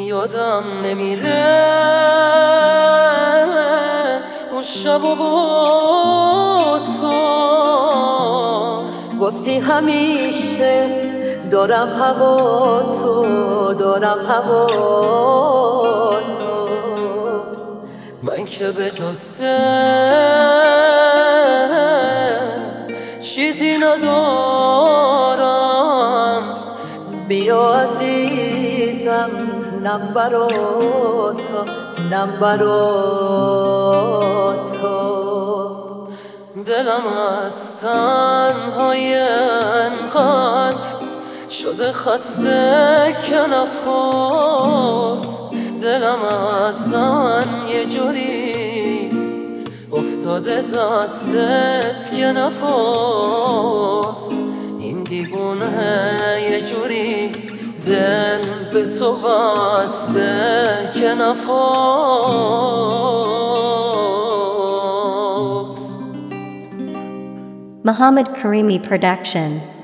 یادم نمیره اون شب و با تو گفتی همیشه دارم هوا تو، دارم هوا تو. من که به جز چیزی ندارم، بیا عزیزم نم برا تو، نم برا تو. دلم از تنهای انقدر شده خسته که نفس، دلم از تن یه جوری افتاده دستت که نفس. این دیوونه یه جوری دل به تو بسته که نفس. Muhammad Karimi Production.